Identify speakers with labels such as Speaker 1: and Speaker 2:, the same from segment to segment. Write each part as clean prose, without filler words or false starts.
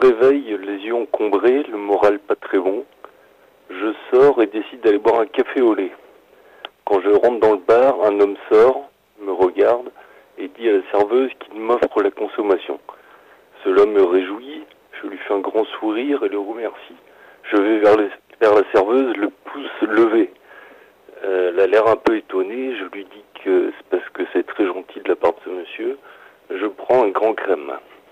Speaker 1: réveille, les yeux encombrés, le moral pas très bon. Je sors et décide d'aller boire un café au lait. Quand je rentre dans le bar, un homme sort, me regarde et dit à la serveuse qu'il m'offre la consommation. Cela me réjouit, je lui fais un grand sourire et le remercie. Je vais vers la serveuse, le pouce levé. Elle a l'air un peu étonnée, je lui dis que c'est parce que c'est très gentil de la part de ce monsieur. Je prends un grand crème.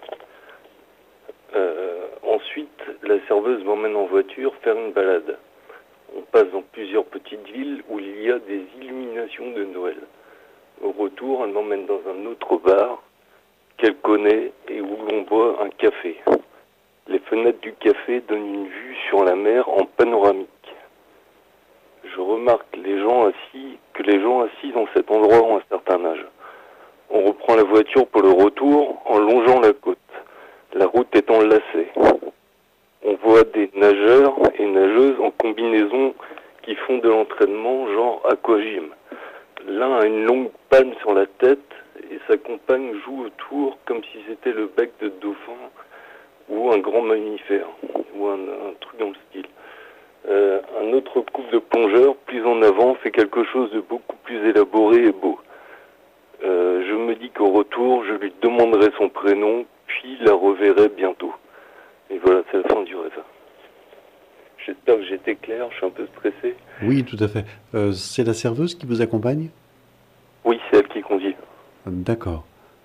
Speaker 1: Ensuite, la serveuse m'emmène en voiture faire une balade. On passe dans plusieurs petites villes où il y a des illuminations de Noël. Au retour, elle m'emmène dans un autre bar qu'elle connaît et où l'on boit un café. Les fenêtres du café donnent une vue sur la mer en panoramique. Je remarque que les gens assis dans cet endroit ont un certain âge. On reprend la voiture pour le retour en longeant la côte. La route est enlacée. On voit des nageurs et nageuses en combinaison qui font de l'entraînement genre aquagym. L'un a une longue palme sur la tête et sa compagne joue autour comme si c'était le bec de dauphin ou un grand mammifère, ou un truc dans le style. Un autre couple de plongeurs, plus en avant, fait quelque chose de beaucoup plus élaboré et beau. Je me dis qu'au retour, je lui demanderai son prénom, puis la reverrai bientôt. Et voilà, c'est la fin du rêve. J'espère que j'étais clair, je suis un peu stressé.
Speaker 2: Oui, tout à fait. C'est la serveuse qui vous accompagne?
Speaker 1: Oui, c'est elle qui conduit.
Speaker 2: D'accord.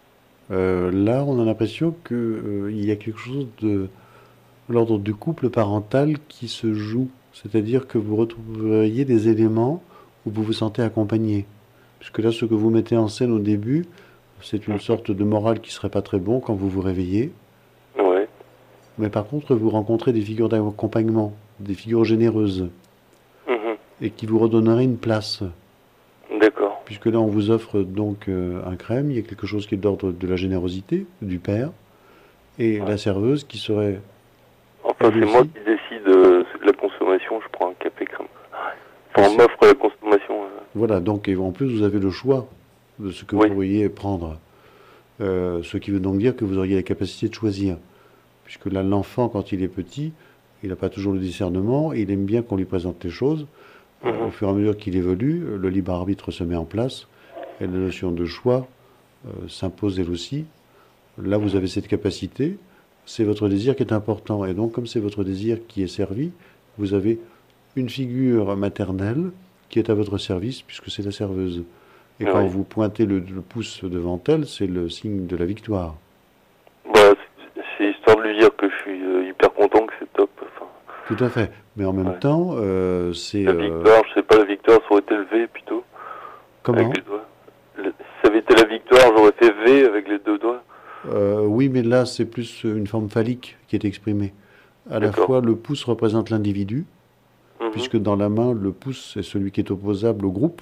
Speaker 2: Là, on a l'impression que, il y a quelque chose de l'ordre du couple parental qui se joue. C'est-à-dire que vous retrouveriez des éléments où vous vous sentez accompagné. Puisque là, ce que vous mettez en scène au début, c'est une sorte de morale qui serait pas très bon quand vous vous réveillez.
Speaker 1: Ouais.
Speaker 2: Mais par contre, vous rencontrez des figures d'accompagnement, des figures généreuses,
Speaker 1: Mhm.
Speaker 2: et qui vous redonneraient une place.
Speaker 1: D'accord.
Speaker 2: Puisque là, on vous offre donc un crème, il y a quelque chose qui est d'ordre de la générosité, du père, et
Speaker 1: Ouais.
Speaker 2: la serveuse qui serait,
Speaker 1: Enfin,
Speaker 2: elle
Speaker 1: c'est moi
Speaker 2: aussi.
Speaker 1: qui décide de la consommation, je prends un café crème.
Speaker 2: Et
Speaker 1: Enfin, on m'offre la consommation.
Speaker 2: voilà, donc et en plus, vous avez le choix de ce que vous
Speaker 1: Oui.
Speaker 2: pourriez prendre. Ce qui veut donc dire que vous auriez la capacité de choisir. Puisque là, l'enfant, quand il est petit, il n'a pas toujours le discernement, et il aime bien qu'on lui présente les choses. Au
Speaker 1: Mhm.
Speaker 2: fur et à mesure qu'il évolue, le libre arbitre se met en place, et la notion de choix s'impose elle aussi. Là, vous avez cette capacité, c'est votre désir qui est important. Et donc, comme c'est votre désir qui est servi, vous avez une figure maternelle qui est à votre service, puisque c'est la serveuse. Et quand
Speaker 1: Oui.
Speaker 2: vous pointez le pouce devant elle, c'est le signe de la victoire.
Speaker 1: Bah, c'est histoire de lui dire que je suis hyper content, que c'est top. Enfin,
Speaker 2: Tout à fait. Mais en même
Speaker 1: ouais.
Speaker 2: temps, c'est...
Speaker 1: La victoire, je sais pas, la victoire, ça aurait été le V plutôt, avec
Speaker 2: comment?
Speaker 1: les doigts. Si ça avait été la victoire, j'aurais fait V avec les deux doigts.
Speaker 2: Oui, mais là, c'est plus une forme phallique qui est exprimée. À la
Speaker 1: D'accord.
Speaker 2: fois, le pouce représente l'individu,
Speaker 1: Mhm.
Speaker 2: puisque dans la main, le pouce est celui qui est opposable au groupe.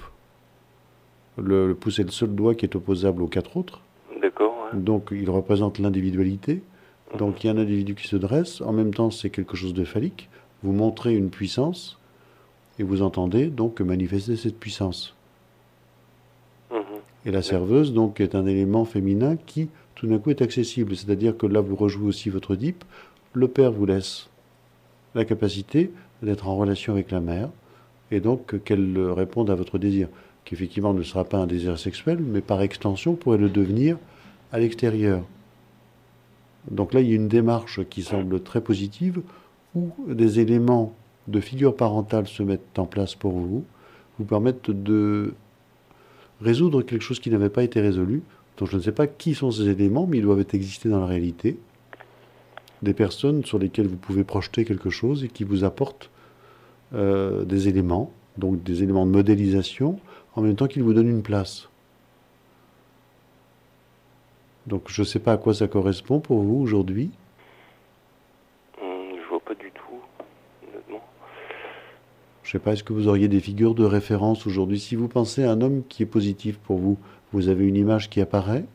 Speaker 2: Le pouce est le seul doigt qui est opposable aux quatre autres.
Speaker 1: D'accord,
Speaker 2: Donc, il représente l'individualité.
Speaker 1: ouais.
Speaker 2: Donc, il y a un individu qui se dresse. En même temps, c'est quelque chose de phallique. Vous montrez une puissance et vous entendez donc manifester cette puissance.
Speaker 1: Mhm. Mhm.
Speaker 2: Et la
Speaker 1: D'accord.
Speaker 2: serveuse, donc, est un élément féminin qui, tout d'un coup, est accessible. C'est-à-dire que là, vous rejouez aussi votre Oedipe. Le père vous laisse la capacité d'être en relation avec la mère, et donc qu'elle réponde à votre désir, qui effectivement ne sera pas un désir sexuel, mais par extension pourrait le devenir à l'extérieur. Donc là, il y a une démarche qui semble très positive, où des éléments de figure parentale se mettent en place pour vous permettent de résoudre quelque chose qui n'avait pas été résolu. Donc je ne sais pas qui sont ces éléments, mais ils doivent exister dans la réalité. Des personnes sur lesquelles vous pouvez projeter quelque chose et qui vous apportent des éléments, donc des éléments de modélisation, en même temps qu'ils vous donnent une place. Donc je ne sais pas à quoi ça correspond pour vous aujourd'hui.
Speaker 1: Je vois pas du tout, honnêtement.
Speaker 2: Je ne sais pas, est-ce que vous auriez des figures de référence aujourd'hui? Si vous pensez à un homme qui est positif pour vous, vous avez une image qui apparaît.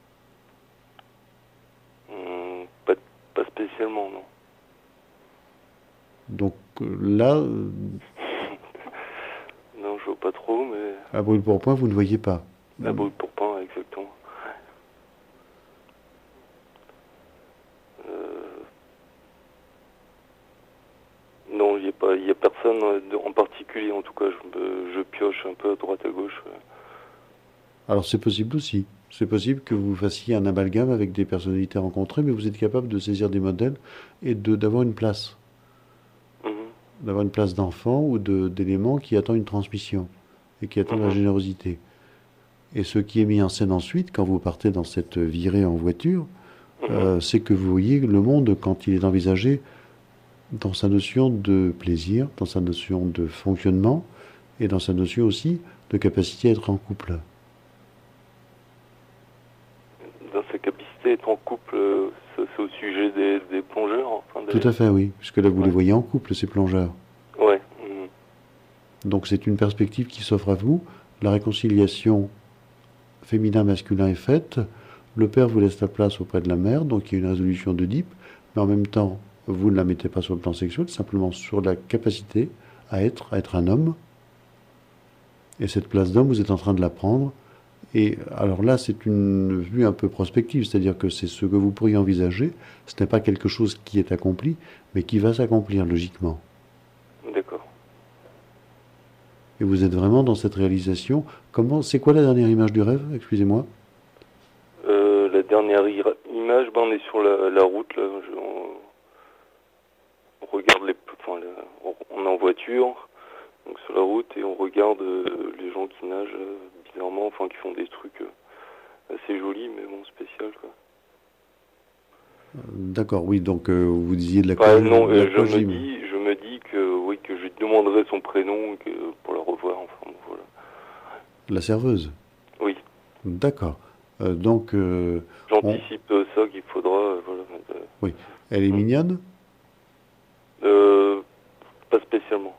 Speaker 1: Pas, pas spécialement, non.
Speaker 2: Donc là,
Speaker 1: Non, je vois pas trop, mais
Speaker 2: à brûle pour point, vous ne voyez pas.
Speaker 1: la brûle pour pain, exactement. il n'y a personne en particulier, en tout cas. Je pioche un peu à droite à gauche.
Speaker 2: Alors c'est possible aussi. C'est possible que vous fassiez un amalgame avec des personnalités rencontrées, mais vous êtes capable de saisir des modèles et d'avoir une place.
Speaker 1: Mhm.
Speaker 2: D'avoir une place d'enfant ou d'éléments qui attendent une transmission et qui attendent la générosité. Et ce qui est mis en scène ensuite, quand vous partez dans cette virée en voiture, c'est que vous voyez le monde quand il est envisagé dans sa notion de plaisir, dans sa notion de fonctionnement et dans sa notion aussi de capacité à être en couple.
Speaker 1: Dans sa capacité à être en couple, c'est au sujet des plongeurs, enfin
Speaker 2: Tout à fait, oui, puisque là vous les
Speaker 1: Ouais.
Speaker 2: voyez en couple, ces plongeurs.
Speaker 1: Ouais.
Speaker 2: Donc c'est une perspective qui s'offre à vous. La réconciliation féminin-masculin est faite. Le père vous laisse la place auprès de la mère, donc il y a une résolution d'Oedipe, mais en même temps, vous ne la mettez pas sur le plan sexuel, simplement sur la capacité à être un homme. Et cette place d'homme, vous êtes en train de la prendre. Et alors là, c'est une vue un peu prospective, c'est-à-dire que c'est ce que vous pourriez envisager. Ce n'est pas quelque chose qui est accompli, mais qui va s'accomplir logiquement.
Speaker 1: D'accord.
Speaker 2: Et vous êtes vraiment dans cette réalisation. C'est quoi la dernière image du rêve? Excusez-moi.
Speaker 1: La dernière image, on est sur la route, là. On regarde on est en voiture, donc sur la route, et on regarde les gens qui nagent bizarrement, enfin qui font des trucs assez jolis, mais bon, spécial, quoi.
Speaker 2: D'accord, oui, donc vous disiez de
Speaker 1: Non,
Speaker 2: de
Speaker 1: je
Speaker 2: l'aquagym.
Speaker 1: me dis que oui, que je lui demanderai son prénom pour la revoir, enfin bon, voilà.
Speaker 2: La serveuse.
Speaker 1: Oui,
Speaker 2: D'accord. Donc,
Speaker 1: j'anticipe ça qu'il faudra, voilà.
Speaker 2: oui, elle est mignonne.
Speaker 1: Pas spécialement.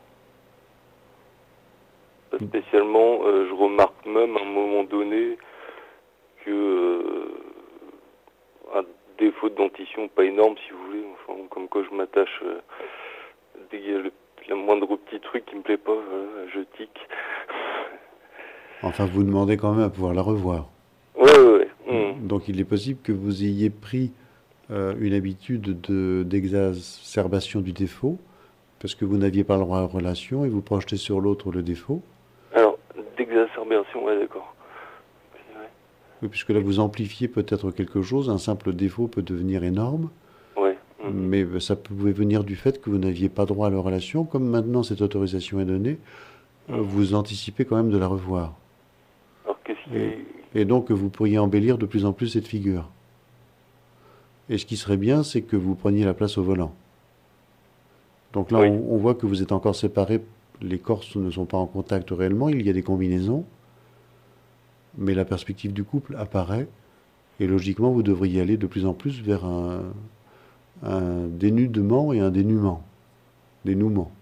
Speaker 1: Pas spécialement. Je remarque même à un moment donné que un défaut de dentition pas énorme, si vous voulez. Enfin, comme quoi je m'attache dès qu'il y a le moindre petit truc qui me plaît pas, voilà, je tic.
Speaker 2: Enfin, vous demandez quand même à pouvoir la revoir.
Speaker 1: Ouais.
Speaker 2: Donc, il est possible que vous ayez pris une habitude d'exacerbation du défaut, parce que vous n'aviez pas le droit à la relation et vous projetez sur l'autre le défaut.
Speaker 1: Alors, d'exacerbation, ouais, d'accord. Ouais.
Speaker 2: Oui, puisque là, vous amplifiez peut-être quelque chose. Un simple défaut peut devenir énorme.
Speaker 1: Ouais.
Speaker 2: Mais ça pouvait venir du fait que vous n'aviez pas droit à la relation. Comme maintenant cette autorisation est donnée, vous anticipez quand même de la revoir.
Speaker 1: Alors,
Speaker 2: Et donc vous pourriez embellir de plus en plus cette figure. Et ce qui serait bien, c'est que vous preniez la place au volant. Donc là,
Speaker 1: Oui.
Speaker 2: on voit que vous êtes encore séparés. Les corps ne sont pas en contact réellement. Il y a des combinaisons. Mais la perspective du couple apparaît. Et logiquement, vous devriez aller de plus en plus vers un dénudement et un dénuement. Dénouement.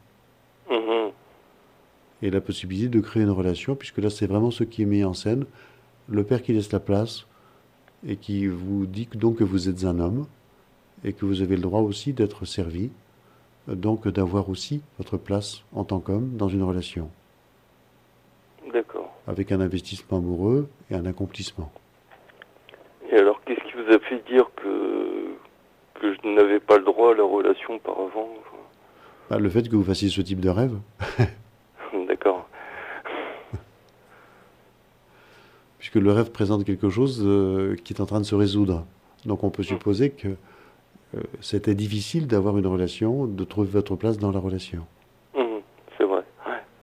Speaker 2: Et la possibilité de créer une relation, puisque là, c'est vraiment ce qui est mis en scène. Le père qui laisse la place et qui vous dit donc que vous êtes un homme et que vous avez le droit aussi d'être servi, donc d'avoir aussi votre place en tant qu'homme dans une relation.
Speaker 1: D'accord.
Speaker 2: Avec un investissement amoureux et un accomplissement.
Speaker 1: Et alors, qu'est-ce qui vous a fait dire que je n'avais pas le droit à la relation auparavant?
Speaker 2: Bah, le fait que vous fassiez ce type de rêve.
Speaker 1: D'accord.
Speaker 2: Puisque le rêve présente quelque chose qui est en train de se résoudre. Donc on peut supposer que c'était difficile d'avoir une relation, de trouver votre place dans la relation.